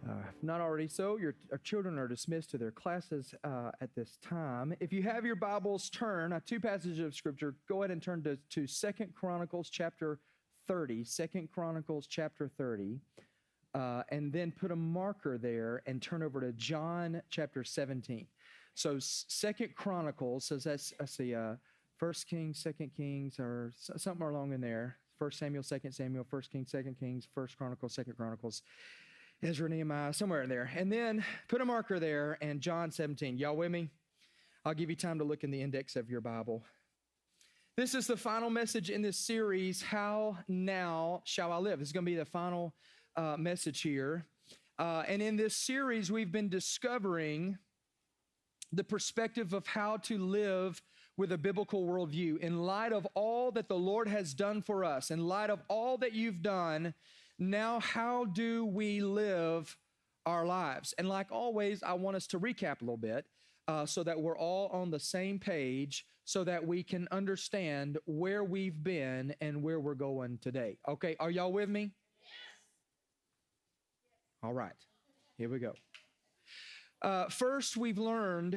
If not already so, our children are dismissed to their classes at this time. If you have your Bibles, turn two passages of Scripture. Go ahead and turn to 2 Chronicles chapter 30. 2 Chronicles chapter 30. And then put a marker there and turn over to John chapter 17. So 2 Chronicles, so that's, I see, 1 Kings, 2 Kings, or something along in there. 1 Samuel, 2 Samuel, 1 Kings, 2 Kings, 1 Chronicles, 2 Chronicles, Ezra, Nehemiah, somewhere in there. And then put a marker there and John 17. Y'all with me? I'll give you time to look in the index of your Bible. This is the final message in this series, How Now Shall I Live? This is going to be the final message here. And in this series, we've been discovering the perspective of how to live with a biblical worldview in light of all that the Lord has done for us, in light of all that you've done. Now, how do we live our lives? And like always, I want us to recap a little bit so that we're all on the same page so that we can understand where we've been and where we're going today. Okay, are y'all with me? Yes. All right, here we go. First, we learned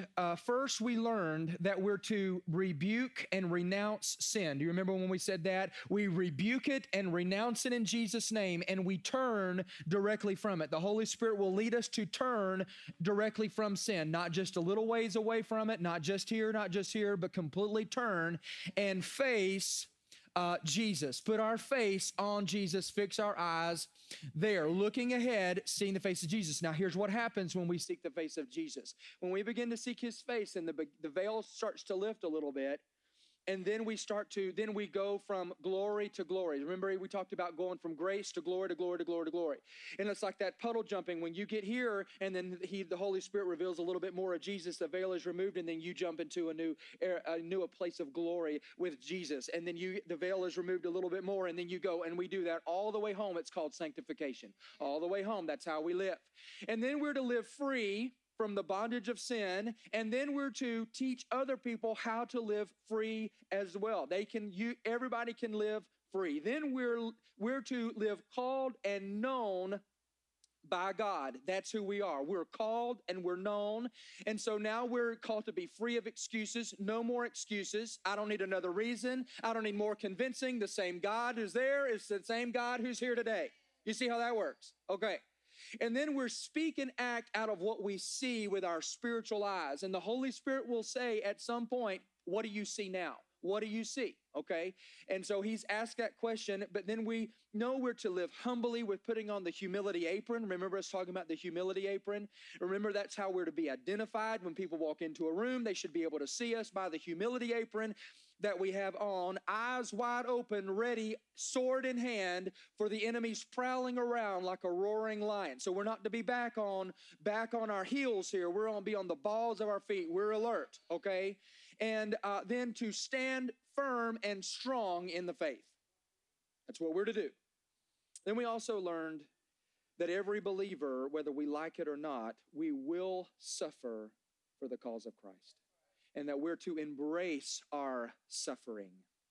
that we're to rebuke and renounce sin. Do you remember when we said that? We rebuke it and renounce it in Jesus' name, and we turn directly from it. The Holy Spirit will lead us to turn directly from sin, not just a little ways away from it, not just here, but completely turn and face Jesus. Put our face on Jesus, fix our eyes there, looking ahead, seeing the face of Jesus. Now, here's what happens when we seek the face of Jesus. When we begin to seek his face and the veil starts to lift a little bit, and then we go from glory to glory. Remember, we talked about going from grace to glory to glory to glory to glory. And it's like that puddle jumping. When you get here, and then the Holy Spirit reveals a little bit more of Jesus, the veil is removed, and then you jump into a new place of glory with Jesus. And then the veil is removed a little bit more, and then you go, and we do that all the way home. It's called sanctification. All the way home, that's how we live. And then we're to live free from the bondage of sin, and then we're to teach other people how to live free as well. Everybody can live free. Then we're to live called and known by God. That's who we are. We're called and we're known. And so now we're called to be free of excuses. No more excuses. I don't need another reason. I don't need more convincing. The same God who's there is the same God who's here today. You see how that works? Okay. And then we're speak and act out of what we see with our spiritual eyes. And the Holy Spirit will say at some point, what do you see now? What do you see? Okay. And so he's asked that question, but then we know we're to live humbly with putting on the humility apron. Remember us talking about the humility apron? Remember, that's how we're to be identified. When people walk into a room, they should be able to see us by the humility apron that we have on, eyes wide open, ready, sword in hand, for the enemy's prowling around like a roaring lion. So we're not to be back on our heels here. We're on be on the balls of our feet. We're alert, okay? And then to stand firm and strong in the faith. That's what we're to do. Then we also learned that every believer, whether we like it or not, we will suffer for the cause of Christ, and that we're to embrace our suffering.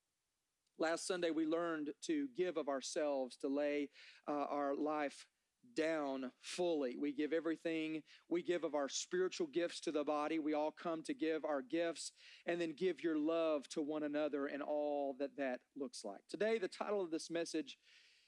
Last Sunday, we learned to give of ourselves, to lay our life down fully. We give everything. We give of our spiritual gifts to the body. We all come to give our gifts, and then give your love to one another and all that looks like. Today, the title of this message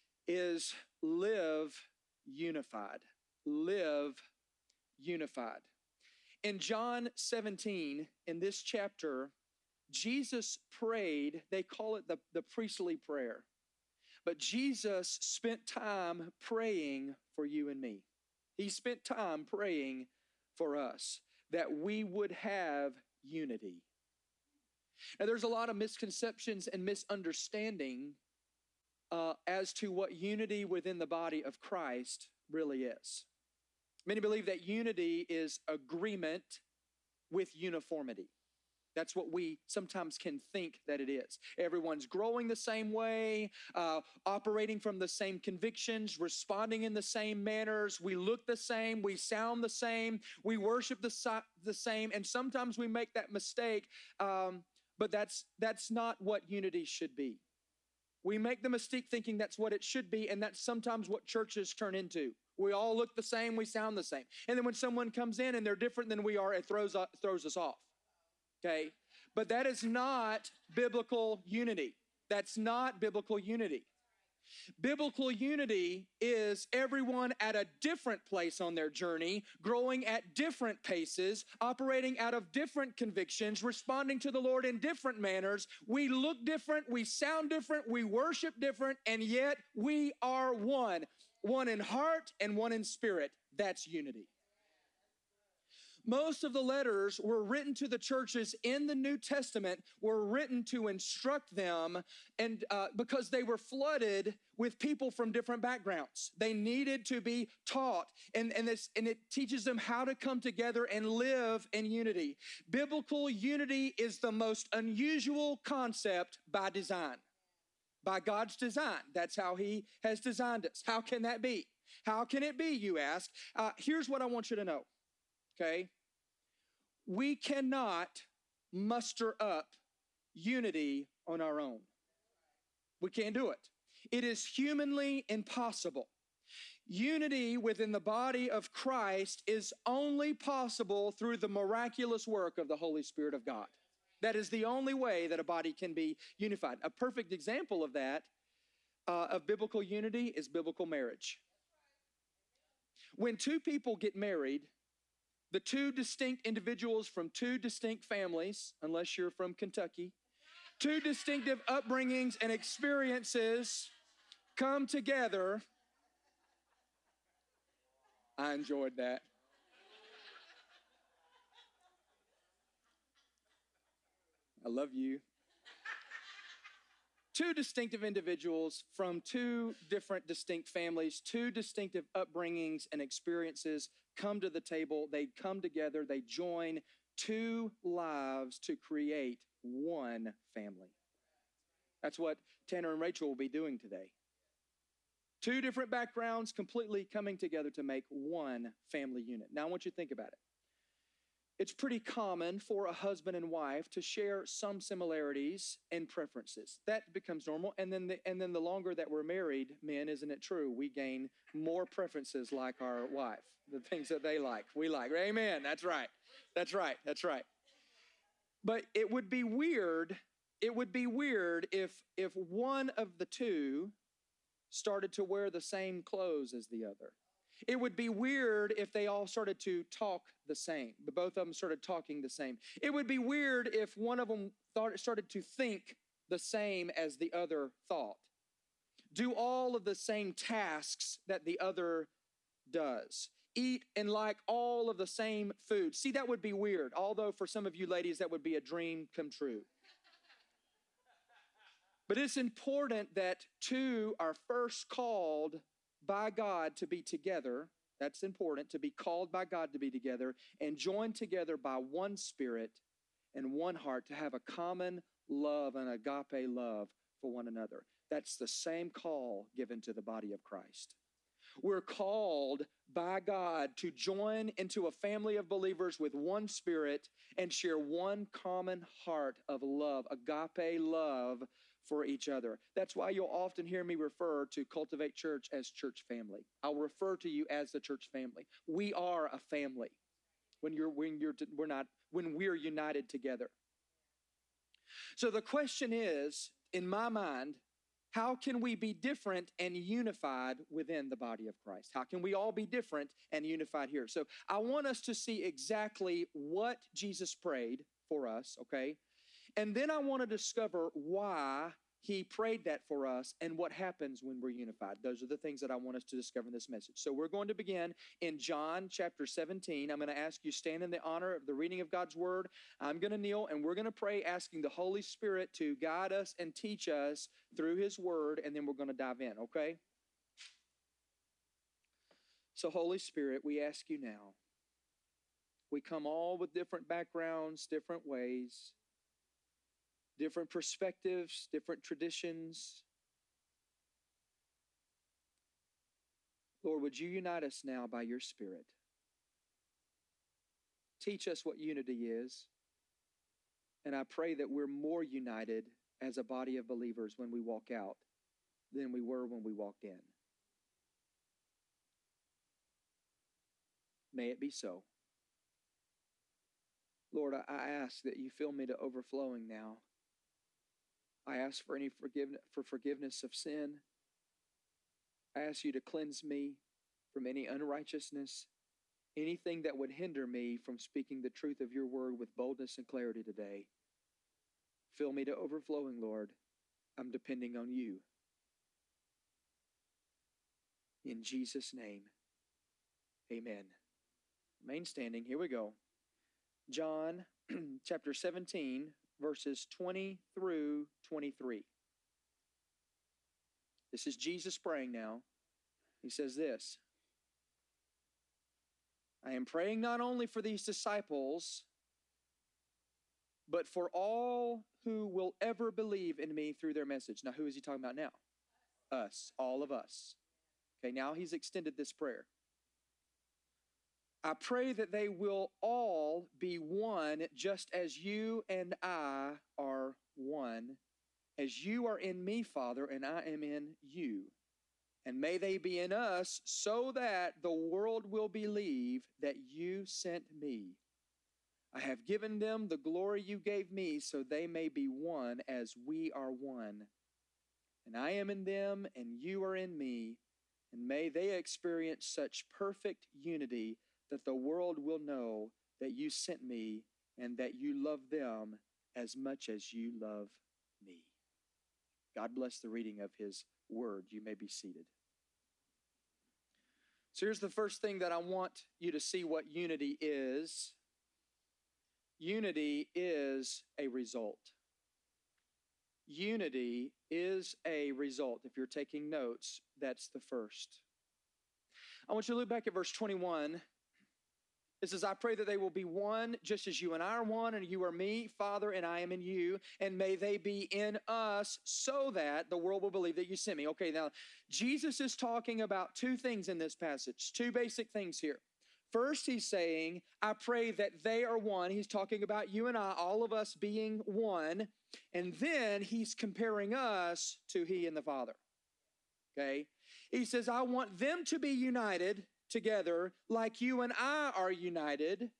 is Live Unified. Live Unified. In John 17, in this chapter, Jesus prayed. They call it the priestly prayer. But Jesus spent time praying for you and me. He spent time praying for us that we would have unity. Now, there's a lot of misconceptions and misunderstanding as to what unity within the body of Christ really is. Many believe that unity is agreement with uniformity. That's what we sometimes can think that it is. Everyone's growing the same way, operating from the same convictions, responding in the same manners. We look the same, we sound the same, we worship the same, and sometimes we make that mistake, but that's not what unity should be. We make the mistake thinking that's what it should be, and that's sometimes what churches turn into. We all look the same, we sound the same. And then when someone comes in and they're different than we are, it throws us off, okay? But that is not biblical unity. That's not biblical unity. Biblical unity is everyone at a different place on their journey, growing at different paces, operating out of different convictions, responding to the Lord in different manners. We look different, we sound different, we worship different, and yet we are one. One in heart and one in spirit. That's unity. Most of the letters were written to the churches in the New Testament were written to instruct them, and because they were flooded with people from different backgrounds. They needed to be taught, and it teaches them how to come together and live in unity. Biblical unity is the most unusual concept by design, by God's design. That's how He has designed us. How can that be? How can it be, you ask? Here's what I want you to know, okay? We cannot muster up unity on our own. We can't do it. It is humanly impossible. Unity within the body of Christ is only possible through the miraculous work of the Holy Spirit of God. That is the only way that a body can be unified. A perfect example of that, of biblical unity, is biblical marriage. When two people get married, the two distinct individuals from two distinct families, unless you're from Kentucky, two distinctive upbringings and experiences come together. I enjoyed that. I love you. Two distinctive individuals from two different distinct families, two distinctive upbringings and experiences come to the table. They come together. They join two lives to create one family. That's what Tanner and Rachel will be doing today. Two different backgrounds completely coming together to make one family unit. Now, I want you to think about it. It's pretty common for a husband and wife to share some similarities and preferences. That becomes normal. And then the longer that we're married, men, isn't it true? We gain more preferences like our wife, the things that they like, we like. Amen. That's right. That's right. That's right. But it would be weird. It would be weird if one of the two started to wear the same clothes as the other. It would be weird if they all started to talk the same, but both of them started talking the same. It would be weird if one of them started to think the same as the other thought. Do all of the same tasks that the other does. Eat and like all of the same food. See, that would be weird. Although for some of you ladies, that would be a dream come true. But it's important that two are first called by God to be together. That's important, to be called by God to be together and joined together by one spirit and one heart to have a common love and agape love for one another. That's the same call given to the body of Christ. We're called by God to join into a family of believers with one spirit and share one common heart of love, agape love for each other. That's why you'll often hear me refer to Cultivate Church as church family. I'll refer to you as the church family. We are a family when we're united together. So the question is, in my mind, how can we be different and unified within the body of Christ? How can we all be different and unified here? So I want us to see exactly what Jesus prayed for us, okay? And then I want to discover why He prayed that for us and what happens when we're unified. Those are the things that I want us to discover in this message. So we're going to begin in John chapter 17. I'm going to ask you stand in the honor of the reading of God's word. I'm going to kneel and we're going to pray asking the Holy Spirit to guide us and teach us through His word, and then we're going to dive in, okay? So Holy Spirit, we ask you now. We come all with different backgrounds, different ways, different perspectives, different traditions. Lord, would you unite us now by your Spirit? Teach us what unity is. And I pray that we're more united as a body of believers when we walk out than we were when we walked in. May it be so. Lord, I ask that you fill me to overflowing now. I ask for any forgiveness of sin. I ask you to cleanse me from any unrighteousness, anything that would hinder me from speaking the truth of your word with boldness and clarity today. Fill me to overflowing, Lord. I'm depending on you. In Jesus' name, amen. Remain standing. Here we go. John chapter 17, verses 20 through 23. This is Jesus praying now. He says this: I am praying not only for these disciples, but for all who will ever believe in me through their message. Now, who is he talking about now? Us, all of us. Okay, now he's extended this prayer. I pray that they will all be one, just as you and I are one, as you are in me, Father, and I am in you. And may they be in us, so that the world will believe that you sent me. I have given them the glory you gave me, so they may be one as we are one. And I am in them, and you are in me. And may they experience such perfect unity that the world will know that you sent me and that you love them as much as you love me. God bless the reading of his word. You may be seated. So here's the first thing that I want you to see what unity is. Unity is a result. Unity is a result. If you're taking notes, that's the first. I want you to look back at verse 21. It says, I pray that they will be one, just as you and I are one, and you are me, Father, and I am in you, and may they be in us, so that the world will believe that you sent me. Okay, now, Jesus is talking about two things in this passage, two basic things here. First, he's saying, I pray that they are one. He's talking about you and I, all of us being one. And then he's comparing us to he and the Father. Okay? He says, I want them to be united together like you and I are united.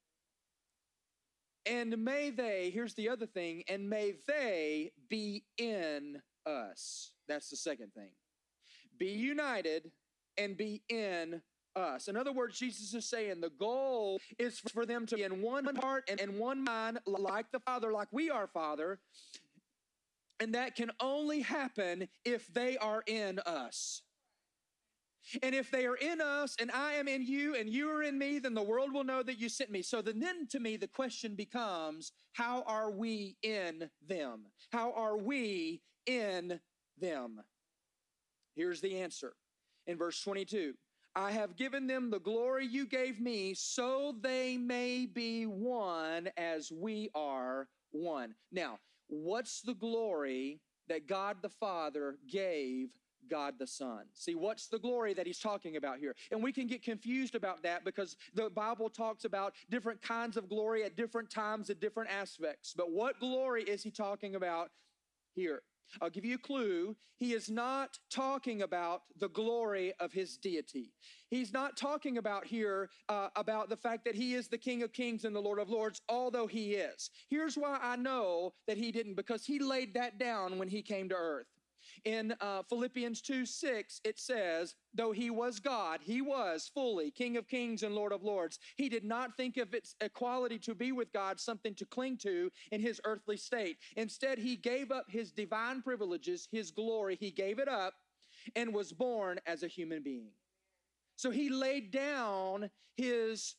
And may they, here's the other thing, and may they be in us. That's the second thing. Be united and be in us. In other words, Jesus is saying the goal is for them to be in one heart and one mind, like the Father, like we are, Father. And that can only happen if they are in us. And if they are in us and I am in you and you are in me, then the world will know that you sent me. So then to me, the question becomes, how are we in them? How are we in them? Here's the answer. In verse 22, I have given them the glory you gave me, so they may be one as we are one. Now, what's the glory that God the Father gave God the Son? See, what's the glory that he's talking about here? And we can get confused about that because the Bible talks about different kinds of glory at different times, at different aspects. But what glory is he talking about here? I'll give you a clue. He is not talking about the glory of his deity. He's not talking about here about the fact that he is the King of Kings and the Lord of Lords, although he is. Here's why I know that he didn't, because he laid that down when he came to earth. In Philippians 2:6, it says, though he was God, he was fully King of Kings and Lord of Lords. He did not think of its equality to be with God something to cling to in his earthly state. Instead, he gave up his divine privileges, his glory. He gave it up and was born as a human being. So he laid down his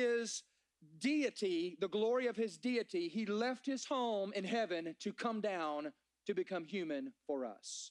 deity, the glory of his deity. He left his home in heaven to come down to become human for us.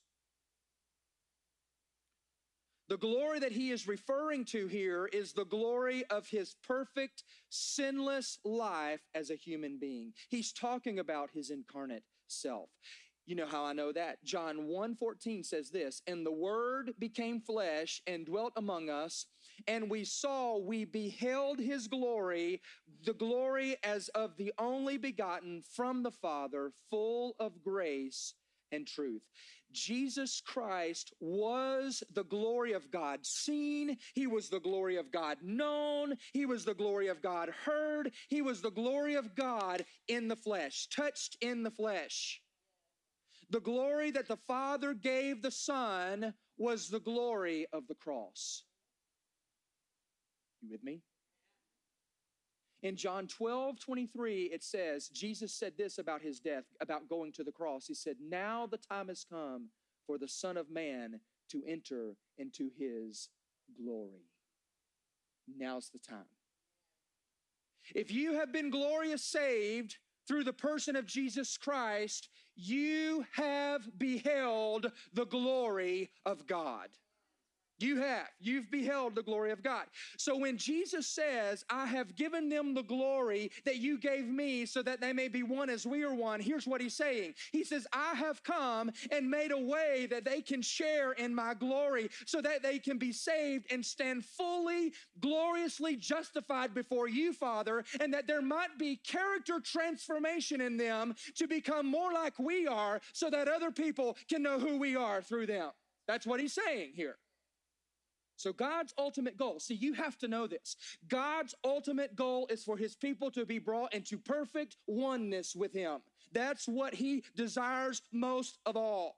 The glory that he is referring to here is the glory of his perfect, sinless life as a human being. He's talking about his incarnate self. You know how I know that? John 1:14 says this, and the Word became flesh and dwelt among us, and we beheld his glory, the glory as of the only begotten from the Father, full of grace and truth. Jesus Christ was the glory of God seen. He was the glory of God known. He was the glory of God heard. He was the glory of God in the flesh, touched in the flesh. The glory that the Father gave the Son was the glory of the cross. You with me? In John 12:23, it says, Jesus said this about his death, about going to the cross. He said, now the time has come for the Son of Man to enter into his glory. Now's the time. If you have been glorious saved through the person of Jesus Christ, you have beheld the glory of God. You've beheld the glory of God. So when Jesus says, I have given them the glory that you gave me so that they may be one as we are one, here's what he's saying. He says, I have come and made a way that they can share in my glory so that they can be saved and stand fully, gloriously justified before you, Father, and that there might be character transformation in them to become more like we are so that other people can know who we are through them. That's what he's saying here. So God's ultimate goal, see, you have to know this. God's ultimate goal is for his people to be brought into perfect oneness with him. That's what he desires most of all.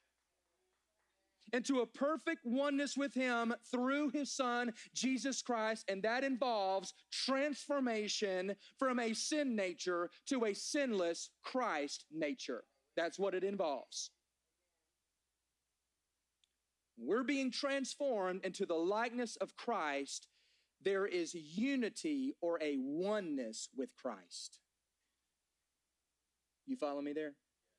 Into a perfect oneness with him through his Son, Jesus Christ, and that involves transformation from a sin nature to a sinless Christ nature. That's what it involves. We're being transformed into the likeness of Christ. There is unity or a oneness with Christ. You follow me there?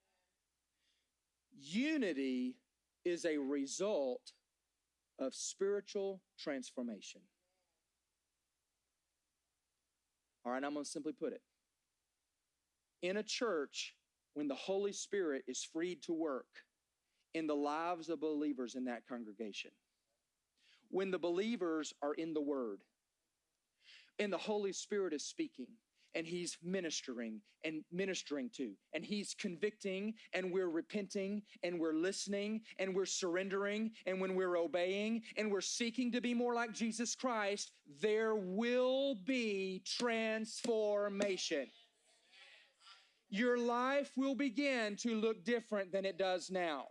Unity is a result of spiritual transformation. All right, I'm going to simply put it. In a church, when the Holy Spirit is freed to work in the lives of believers in that congregation, when the believers are in the Word, and the Holy Spirit is speaking, and he's ministering to, and he's convicting, and we're repenting, and we're listening, and we're surrendering, and when we're obeying, and we're seeking to be more like Jesus Christ, there will be transformation. Your life will begin to look different than it does now.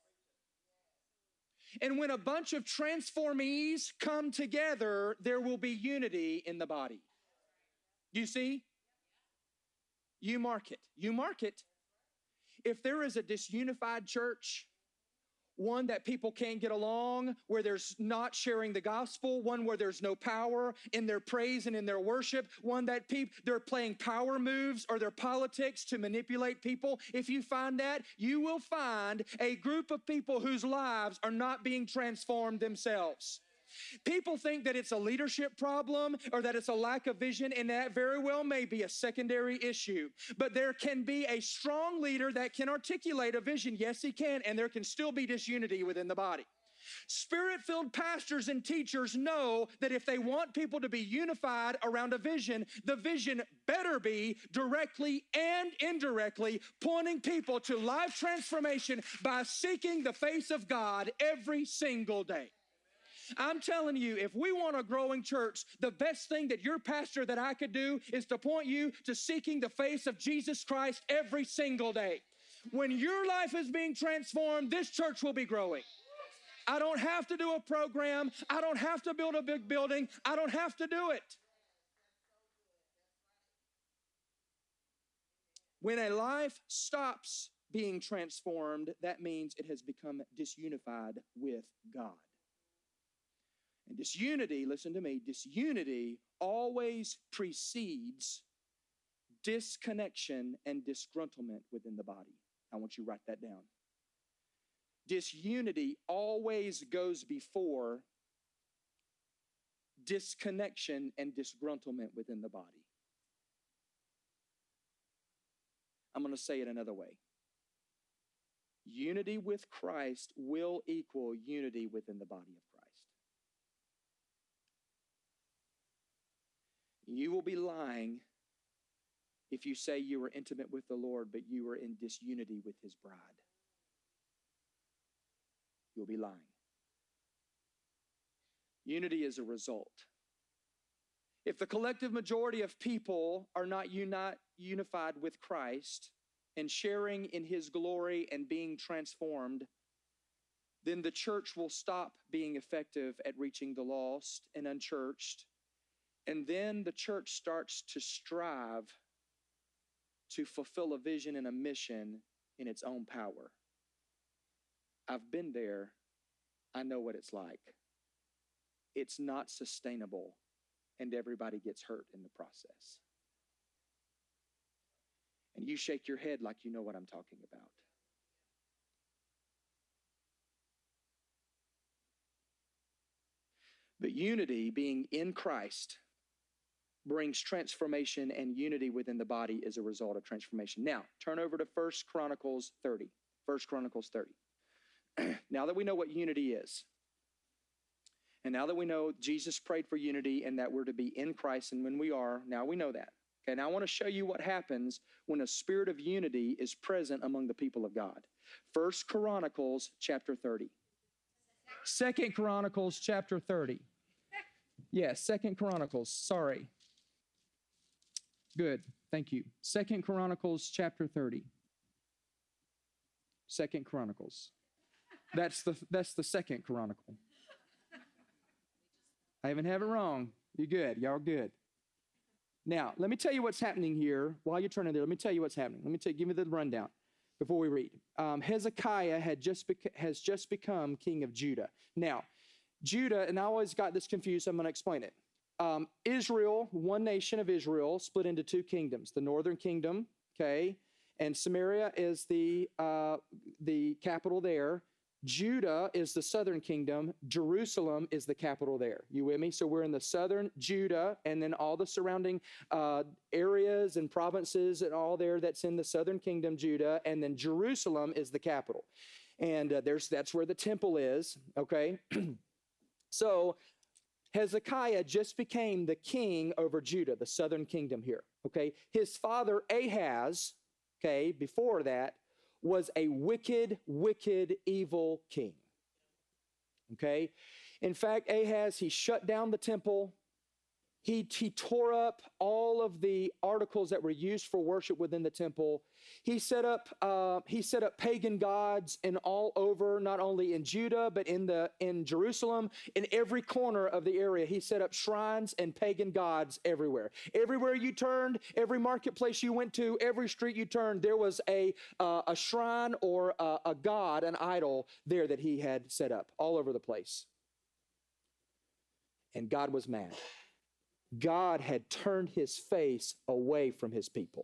And when a bunch of transformees come together, there will be unity in the body. You see? You mark it. You mark it. If there is a disunified church, one that people can't get along, where there's not sharing the gospel, one where there's no power in their praise and in their worship, one that they're playing power moves or their politics to manipulate people, if you find that, you will find a group of people whose lives are not being transformed themselves. People think that it's a leadership problem or that it's a lack of vision, and that very well may be a secondary issue. But there can be a strong leader that can articulate a vision. Yes, he can, and there can still be disunity within the body. Spirit-filled pastors and teachers know that if they want people to be unified around a vision, the vision better be directly and indirectly pointing people to life transformation by seeking the face of God every single day. I'm telling you, if we want a growing church, the best thing that your pastor that I could do is to point you to seeking the face of Jesus Christ every single day. When your life is being transformed, this church will be growing. I don't have to do a program. I don't have to build a big building. I don't have to do it. When a life stops being transformed, that means it has become disunified with God. And disunity, listen to me, disunity always precedes disconnection and disgruntlement within the body. I want you to write that down. Disunity always goes before disconnection and disgruntlement within the body. I'm going to say it another way. Unity with Christ will equal unity within the body of Christ. You will be lying if you say you were intimate with the Lord, but you were in disunity with his bride. you'll be lying. Unity is a result. If the collective majority of people are not unified with Christ and sharing in his glory and being transformed, then the church will stop being effective at reaching the lost and unchurched. And then the church starts to strive to fulfill a vision and a mission in its own power. I've been there. I know what it's like. It's not sustainable, and everybody gets hurt in the process. And you shake your head like you know what I'm talking about. But unity, being in Christ, brings transformation, and unity within the body is a result of transformation. Now, turn over to 1 Chronicles 30. 1 Chronicles 30. Now that we know what unity is, and now that we know Jesus prayed for unity and that we're to be in Christ, and when we are, now we know that. Okay, now I want to show you what happens when a spirit of unity is present among the people of God. 1 Chronicles chapter 30. 2 Chronicles chapter 30. Yes, 2 Chronicles, sorry. Good, thank you. 2 Chronicles chapter 30. 2 Chronicles. That's the second chronicle. I even have it wrong. You're good. Y'all good. Now, let me tell you what's happening here. While you're turning there, let me tell you what's happening. Give me the rundown before we read. Hezekiah has just become king of Judah. Now, Judah, and I always got this confused, so I'm going to explain it. Israel, one nation of Israel, split into two kingdoms. The northern kingdom, okay, and Samaria is the capital there. Judah is the southern kingdom. Jerusalem is the capital there. You with me? So we're in the southern Judah, and then all the surrounding areas and provinces and all there that's in the southern kingdom, Judah, and then Jerusalem is the capital. And that's where the temple is, okay? So Hezekiah just became the king over Judah, the southern kingdom here, okay? His father Ahaz, okay, before that, was a wicked, wicked, evil king. Okay? In fact, Ahaz, he shut down the temple. He tore up all of the articles that were used for worship within the temple. He set up pagan gods in all over, not only in Judah, but in Jerusalem. In every corner of the area, he set up shrines and pagan gods everywhere. Everywhere you turned, every marketplace you went to, every street you turned, there was a shrine or a god, an idol there that he had set up all over the place. And God was mad. God had turned his face away from his people.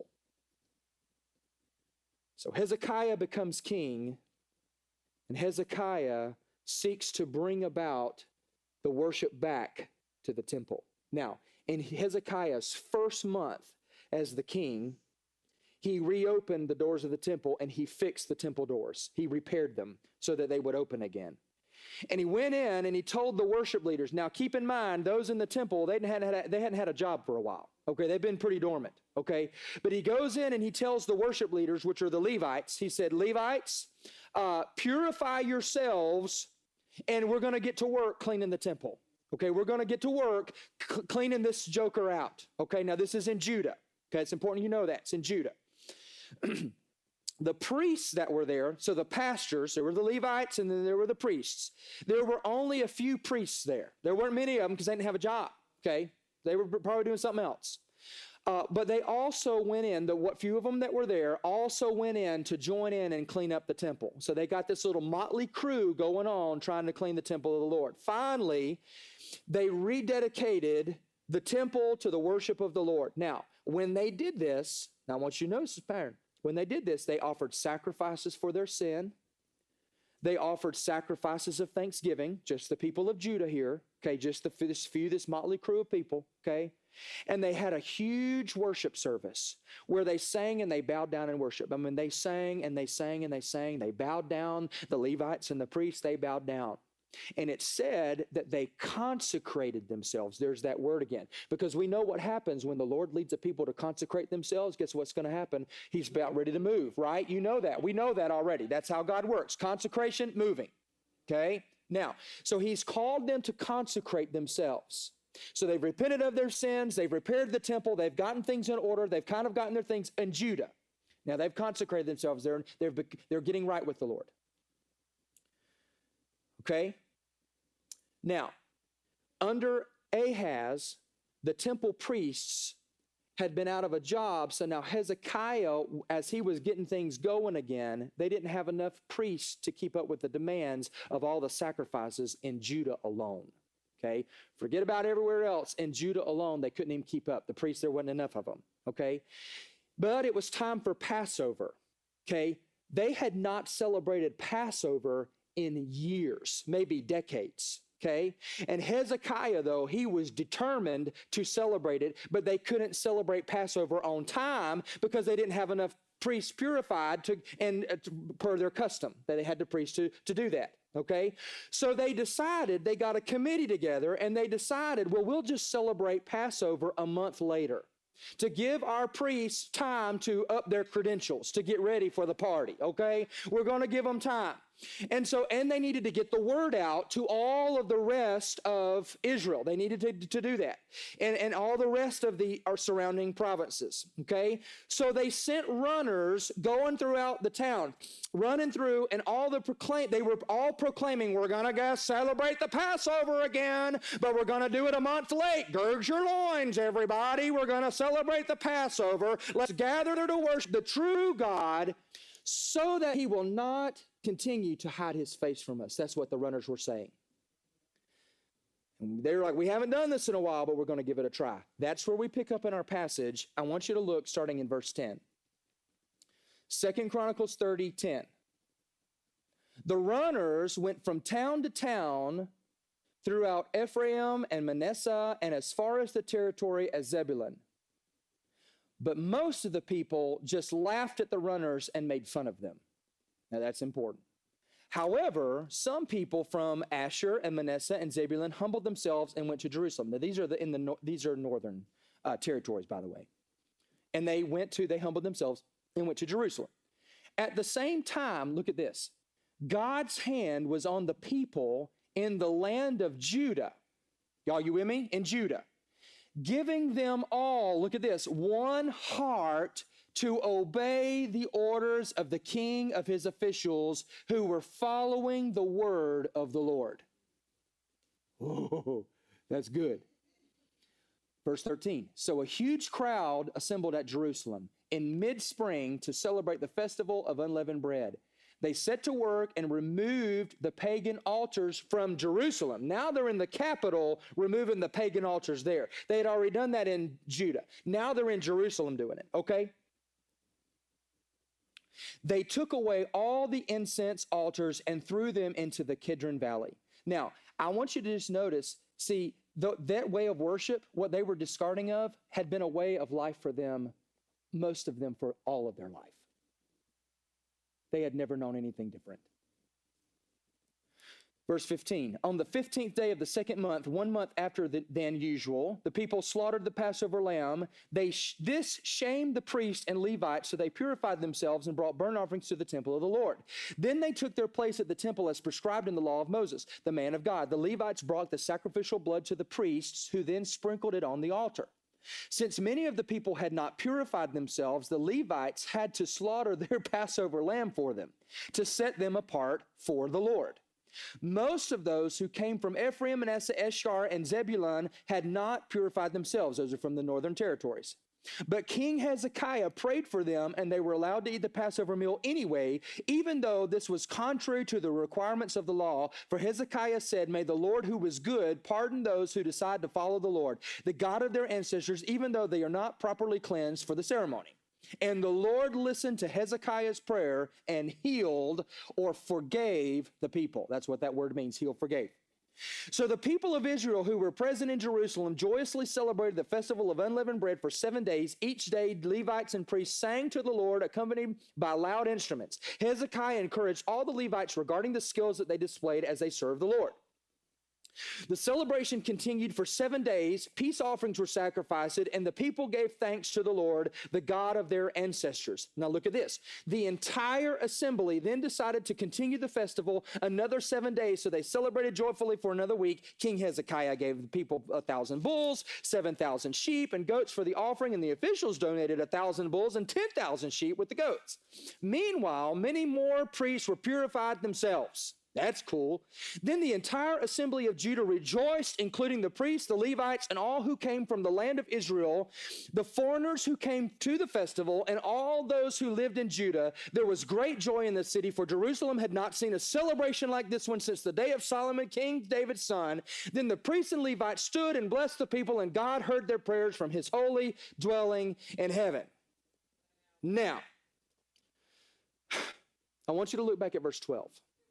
So Hezekiah becomes king, and Hezekiah seeks to bring about the worship back to the temple. Now, in Hezekiah's first month as the king, he reopened the doors of the temple and he fixed the temple doors. He repaired them so that they would open again. And he went in and he told the worship leaders, now keep in mind, those in the temple, they hadn't had a job for a while. Okay, they've been pretty dormant. Okay, but he goes in and he tells the worship leaders, which are the Levites, he said, Levites, purify yourselves and we're going to get to work cleaning the temple. Okay, we're going to get to work cleaning this joker out. Okay, now this is in Judah. Okay, it's important you know that. It's in Judah. The priests that were there, so the pastors, there were the Levites and then there were the priests. There were only a few priests there. There weren't many of them because they didn't have a job, okay? They were probably doing something else. But they also went in, what few of them that were there also went in to join in and clean up the temple. So they got this little motley crew going on trying to clean the temple of the Lord. Finally, they rededicated the temple to the worship of the Lord. Now, when they did this, now I want you to notice this pattern. When they did this, they offered sacrifices for their sin. They offered sacrifices of thanksgiving, just the people of Judah here, okay, just this motley crew of people, okay? And they had a huge worship service where they sang and they bowed down and worshiped. I mean, they sang and they sang and they sang. They bowed down. The Levites and the priests, they bowed down. And it said that they consecrated themselves. There's that word again. Because we know what happens when the Lord leads a people to consecrate themselves. Guess what's going to happen? He's about ready to move, right? You know that. We know that already. That's how God works. Consecration, moving. Okay? Now, so he's called them to consecrate themselves. So they've repented of their sins. They've repaired the temple. They've gotten things in order. They've kind of gotten their things in Judah. Now they've consecrated themselves. They're getting right with the Lord. Okay? Now, under Ahaz, the temple priests had been out of a job, so now Hezekiah, as he was getting things going again, they didn't have enough priests to keep up with the demands of all the sacrifices in Judah alone. Okay? Forget about everywhere else. In Judah alone, they couldn't even keep up. The priests, there wasn't enough of them. Okay? But it was time for Passover. Okay? They had not celebrated Passover in years, maybe decades. Okay? And Hezekiah, though, he was determined to celebrate it, but they couldn't celebrate Passover on time because they didn't have enough priests purified per their custom. That they had the priests to do that. Okay? So they got a committee together, and they decided, well, we'll just celebrate Passover a month later to give our priests time to up their credentials, to get ready for the party, okay? We're going to give them time. And they needed to get the word out to all of the rest of Israel. They needed to do that. And all the rest of our surrounding provinces, okay? So they sent runners going throughout the town, running through, and they were all proclaiming, we're going to go celebrate the Passover again, but we're going to do it a month late. Gird your loins, everybody. We're going to celebrate the Passover. Let's gather to worship the true God so that he will not continue to hide his face from us. That's what the runners were saying. And they're like, we haven't done this in a while, but we're going to give it a try. That's where we pick up in our passage. I want you to look starting in verse 10. 2 Chronicles 30:10. The runners went from town to town throughout Ephraim and Manasseh and as far as the territory as Zebulun. But most of the people just laughed at the runners and made fun of them. Now that's important. However, some people from Asher and Manasseh and Zebulun humbled themselves and went to Jerusalem. Now these are northern territories, by the way. And they humbled themselves and went to Jerusalem. At the same time, look at this. God's hand was on the people in the land of Judah. Y'all, you with me? In Judah. Giving them all, look at this, one heart to obey the orders of the king of his officials who were following the word of the Lord. Oh, that's good. Verse 13. So a huge crowd assembled at Jerusalem in mid-spring to celebrate the festival of unleavened bread. They set to work and removed the pagan altars from Jerusalem. Now they're in the capital removing the pagan altars there. They had already done that in Judah. Now they're in Jerusalem doing it, okay? They took away all the incense altars and threw them into the Kidron Valley. Now, I want you to just notice, see, that way of worship, what they were discarding of, had been a way of life for them, most of them for all of their life. They had never known anything different. Verse 15, on the 15th day of the second month, 1 month after than usual, the people slaughtered the Passover lamb. This shamed the priests and Levites, so they purified themselves and brought burnt offerings to the temple of the Lord. Then they took their place at the temple as prescribed in the law of Moses, the man of God. The Levites brought the sacrificial blood to the priests, who then sprinkled it on the altar. Since many of the people had not purified themselves, the Levites had to slaughter their Passover lamb for them, to set them apart for the Lord. Most of those who came from Ephraim, Manasseh, Eshar, and Zebulun had not purified themselves. Those are from the northern territories. But King Hezekiah prayed for them, and they were allowed to eat the Passover meal anyway, even though this was contrary to the requirements of the law. For Hezekiah said, may the Lord who is good pardon those who decide to follow the Lord, the God of their ancestors, even though they are not properly cleansed for the ceremony. And the Lord listened to Hezekiah's prayer and healed or forgave the people. That's what that word means, heal, forgave. So the people of Israel who were present in Jerusalem joyously celebrated the festival of unleavened bread for 7 days. Each day, Levites and priests sang to the Lord, accompanied by loud instruments. Hezekiah encouraged all the Levites regarding the skills that they displayed as they served the Lord. The celebration continued for 7 days. Peace offerings were sacrificed, and the people gave thanks to the Lord, the God of their ancestors. Now look at this. The entire assembly then decided to continue the festival another 7 days, so they celebrated joyfully for another week. King Hezekiah gave the people 1,000 bulls, 7,000 sheep and goats for the offering, and the officials donated 1,000 bulls and 10,000 sheep with the goats. Meanwhile, many more priests were purified themselves. That's cool. Then the entire assembly of Judah rejoiced, including the priests, the Levites, and all who came from the land of Israel, the foreigners who came to the festival, and all those who lived in Judah. There was great joy in the city, for Jerusalem had not seen a celebration like this one since the day of Solomon, King David's son. Then the priests and Levites stood and blessed the people, and God heard their prayers from his holy dwelling in heaven. Now, I want you to look back at verse 12.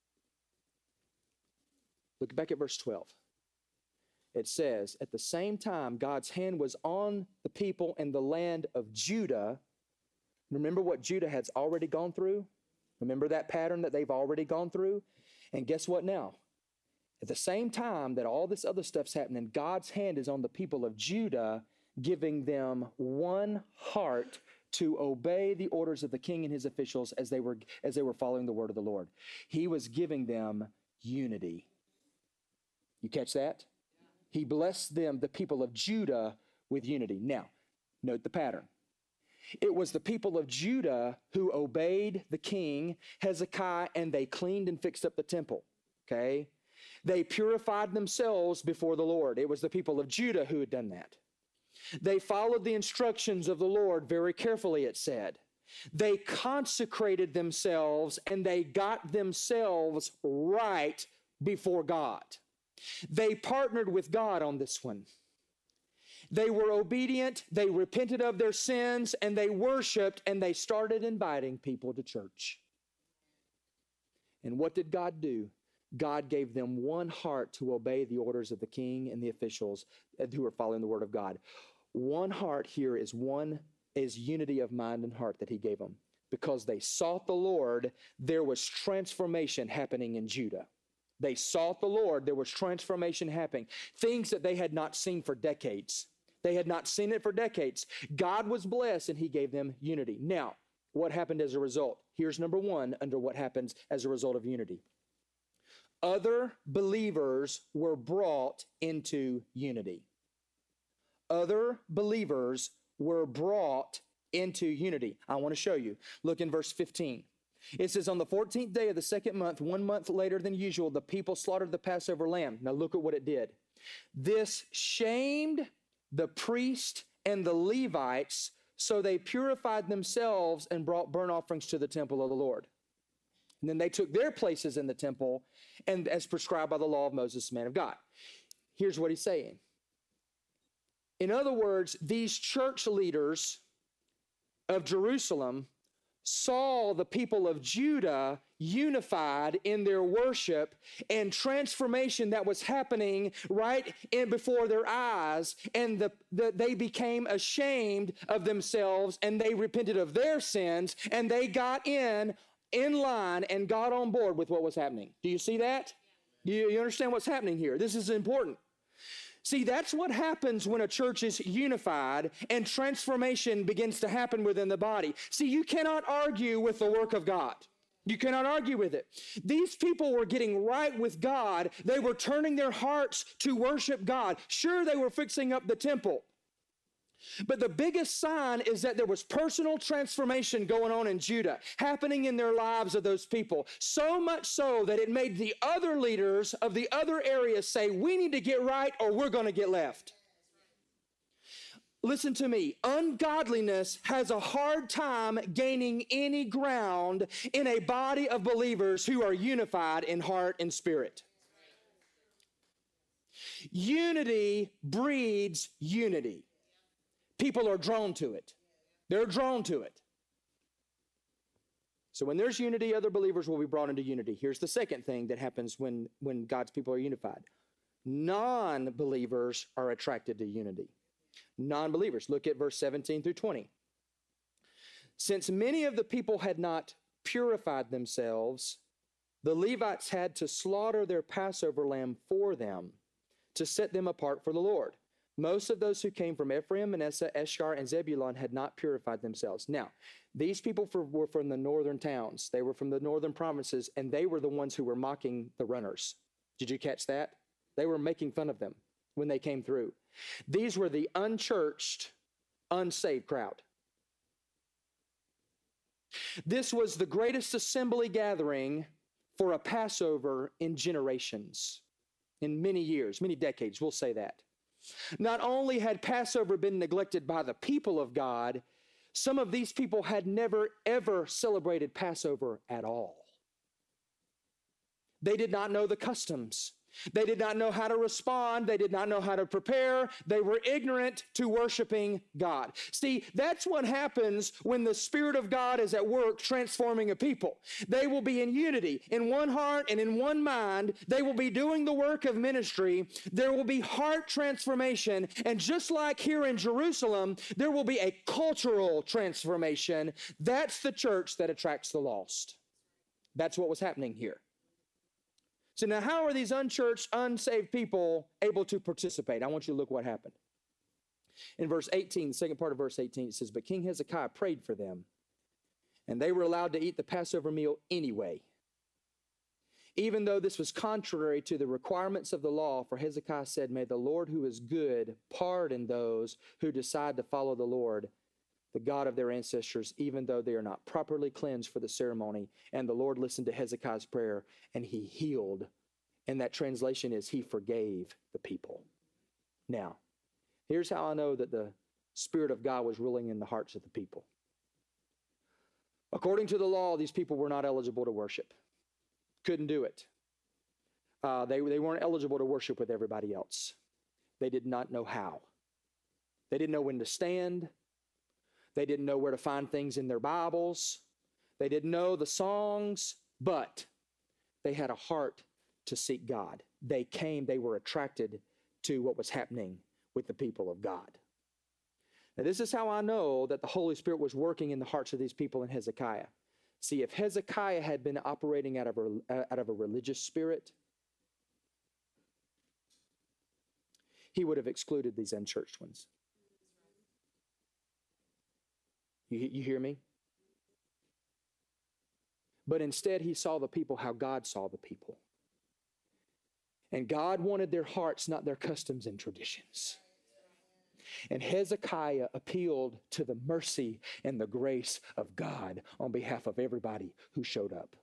Look back at verse 12. It says, at the same time, God's hand was on the people and the land of Judah. Remember what Judah has already gone through? Remember that pattern that they've already gone through? And guess what now? At the same time that all this other stuff's happening, God's hand is on the people of Judah, giving them one heart to obey the orders of the king and his officials as they were following the word of the Lord. He was giving them unity. You catch that? He blessed them, the people of Judah, with unity. Now, note the pattern. It was the people of Judah who obeyed the king, Hezekiah, and they cleaned and fixed up the temple. Okay? They purified themselves before the Lord. It was the people of Judah who had done that. They followed the instructions of the Lord very carefully, it said. They consecrated themselves and they got themselves right before God. They partnered with God on this one. They were obedient, they repented of their sins, and they worshiped, and they started inviting people to church. And what did God do? God gave them one heart to obey the orders of the king and the officials who are following the word of God. One heart here is unity of mind and heart that he gave them. Because they sought the Lord, there was transformation happening in Judah. They sought the Lord. There was transformation happening. Things that they had not seen for decades. They had not seen it for decades. God was blessed and he gave them unity. Now, what happened as a result? Here's number one under what happens as a result of unity. Other believers were brought into unity. Other believers were brought into unity. I want to show you. Look in verse 15. It says, on the 14th day of the second month, 1 month later than usual, the people slaughtered the Passover lamb. Now look at what it did. This shamed the priest and the Levites, so they purified themselves and brought burnt offerings to the temple of the Lord. And then they took their places in the temple, and as prescribed by the law of Moses, man of God. Here's what he's saying. In other words, these church leaders of Jerusalem saw the people of Judah unified in their worship and transformation that was happening right in before their eyes, and they became ashamed of themselves and they repented of their sins and they got in line and got on board with what was happening. Do you see that? You understand what's happening here? This is important. See, that's what happens when a church is unified and transformation begins to happen within the body. See, you cannot argue with the work of God. You cannot argue with it. These people were getting right with God. They were turning their hearts to worship God. Sure, they were fixing up the temple. But the biggest sign is that there was personal transformation going on in Judah, happening in their lives of those people. So much so that it made the other leaders of the other areas say, we need to get right or we're going to get left. Listen to me. Ungodliness has a hard time gaining any ground in a body of believers who are unified in heart and spirit. Unity breeds unity. People are drawn to it. They're drawn to it. So when there's unity, other believers will be brought into unity. Here's the second thing that happens when God's people are unified. Non-believers are attracted to unity. Non-believers. Look at verse 17 through 20. Since many of the people had not purified themselves, the Levites had to slaughter their Passover lamb for them. to set them apart for the Lord. Most of those who came from Ephraim, Manasseh, Eshkar, and Zebulun had not purified themselves. Now, these people were from the northern towns. They were from the northern provinces, and they were the ones who were mocking the runners. Did you catch that? They were making fun of them when they came through. These were the unchurched, unsaved crowd. This was the greatest assembly gathering for a Passover in generations, in many years, many decades, we'll say that. Not only had Passover been neglected by the people of God, some of these people had never, ever celebrated Passover at all. They did not know the customs. They did not know how to respond. They did not know how to prepare. They were ignorant to worshiping God. See, that's what happens when the Spirit of God is at work transforming a people. They will be in unity, in one heart and in one mind. They will be doing the work of ministry. There will be heart transformation. And just like here in Jerusalem, there will be a cultural transformation. That's the church that attracts the lost. That's what was happening here. So now how are these unchurched, unsaved people able to participate? I want you to look what happened. In verse 18, the second part of verse 18, it says, "But King Hezekiah prayed for them, and they were allowed to eat the Passover meal anyway. Even though this was contrary to the requirements of the law, for Hezekiah said, 'May the Lord who is good pardon those who decide to follow the Lord, the God of their ancestors, even though they are not properly cleansed for the ceremony.' And the Lord listened to Hezekiah's prayer, and he healed." And that translation is, he forgave the people. Now, here's how I know that the Spirit of God was ruling in the hearts of the people. According to the law, these people were not eligible to worship. Couldn't do it. They weren't eligible to worship with everybody else. They did not know how. They didn't know when to stand. They didn't know where to find things in their Bibles. They didn't know the songs, but they had a heart to seek God. They were attracted to what was happening with the people of God. Now, this is how I know that the Holy Spirit was working in the hearts of these people in Hezekiah. See, if Hezekiah had been operating out of a religious spirit, he would have excluded these unchurched ones. You hear me? But instead, he saw the people how God saw the people. And God wanted their hearts, not their customs and traditions. And Hezekiah appealed to the mercy and the grace of God on behalf of everybody who showed up.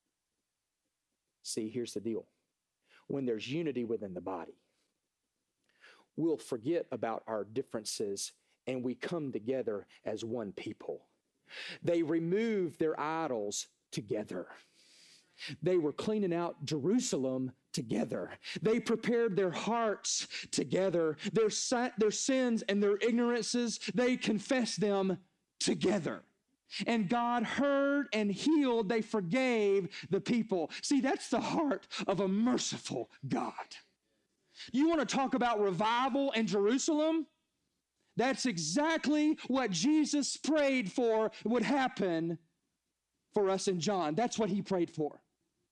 See, here's the deal. When there's unity within the body, we'll forget about our differences and we come together as one people. They removed their idols together. They were cleaning out Jerusalem together. They prepared their hearts together. Their sins and their ignorances, they confessed them together. And God heard and healed. They forgave the people. See, that's the heart of a merciful God. You want to talk about revival in Jerusalem? That's exactly what Jesus prayed for would happen for us in John. That's what he prayed for.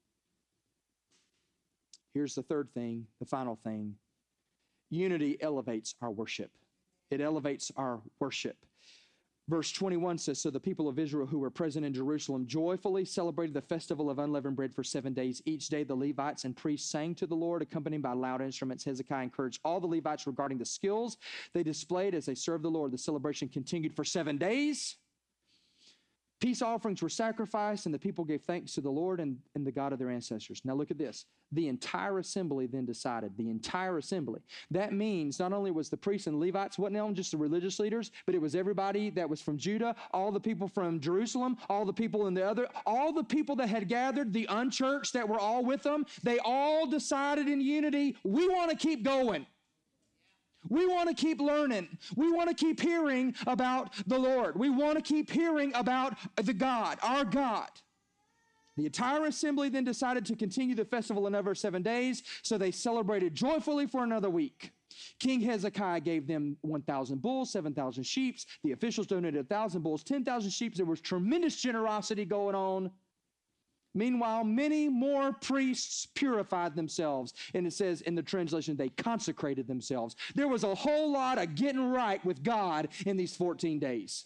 Here's the third thing, the final thing. Unity elevates our worship. It elevates our worship. Verse 21 says, "So the people of Israel who were present in Jerusalem joyfully celebrated the festival of unleavened bread for 7 days. Each day the Levites and priests sang to the Lord, accompanied by loud instruments. Hezekiah encouraged all the Levites regarding the skills they displayed as they served the Lord. The celebration continued for 7 days. Peace offerings were sacrificed, and the people gave thanks to the Lord and the God of their ancestors." Now look at this. The entire assembly then decided, the entire assembly. That means not only was the priests and Levites, wasn't only just the religious leaders, but it was everybody that was from Judah, all the people from Jerusalem, all the people all the people that had gathered, the unchurched that were all with them, they all decided in unity, we want to keep going. We want to keep learning. We want to keep hearing about the Lord. We want to keep hearing about the God, our God. The entire assembly then decided to continue the festival another 7 days, so they celebrated joyfully for another week. King Hezekiah gave them 1,000 bulls, 7,000 sheep. The officials donated 1,000 bulls, 10,000 sheep. There was tremendous generosity going on. Meanwhile, many more priests purified themselves. And it says in the translation, they consecrated themselves. There was a whole lot of getting right with God in these 14 days.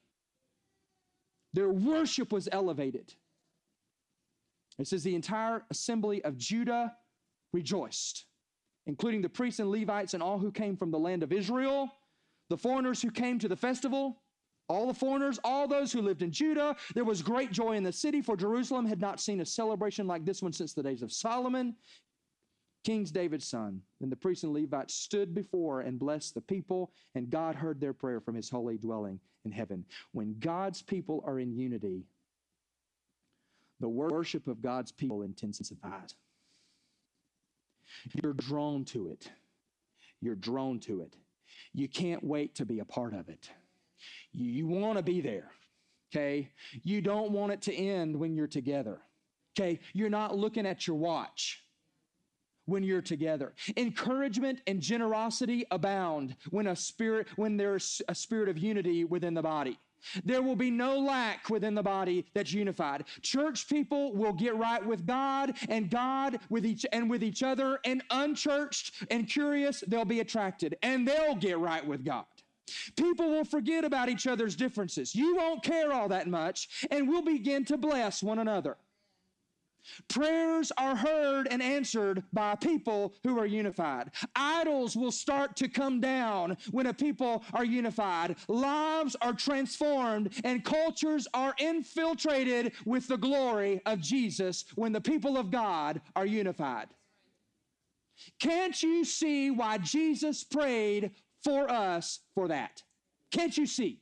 Their worship was elevated. It says the entire assembly of Judah rejoiced, including the priests and Levites and all who came from the land of Israel, the foreigners who came to the festival, all the foreigners, all those who lived in Judah. There was great joy in the city, for Jerusalem had not seen a celebration like this one since the days of Solomon, King David's son. Then the priests and Levites stood before and blessed the people, and God heard their prayer from his holy dwelling in heaven. When God's people are in unity, the worship of God's people intensifies. You're drawn to it. You're drawn to it. You can't wait to be a part of it. You want to be there, okay? You don't want it to end when you're together, okay? You're not looking at your watch when you're together. Encouragement and generosity abound when there's a spirit of unity within the body. There will be no lack within the body that's unified. Church people will get right with God and God with each other, and unchurched and curious, they'll be attracted and they'll get right with God. People will forget about each other's differences. You won't care all that much, and we'll begin to bless one another. Prayers are heard and answered by people who are unified. Idols will start to come down when a people are unified. Lives are transformed and cultures are infiltrated with the glory of Jesus when the people of God are unified. Can't you see why Jesus prayed for us for that? Can't you see?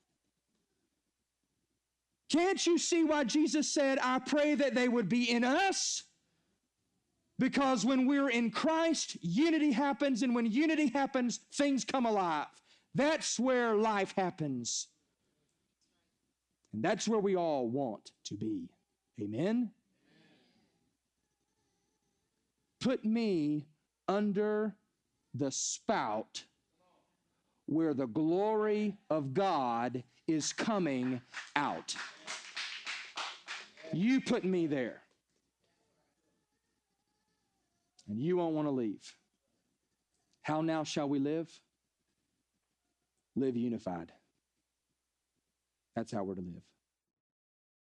Can't you see why Jesus said, I pray that they would be in us? Because when we're in Christ, unity happens, and when unity happens, things come alive. That's where life happens. And that's where we all want to be. Amen? Put me under the spout where the glory of God is coming out. You put me there. And you won't want to leave. How now shall we live? Live unified. That's how we're to live.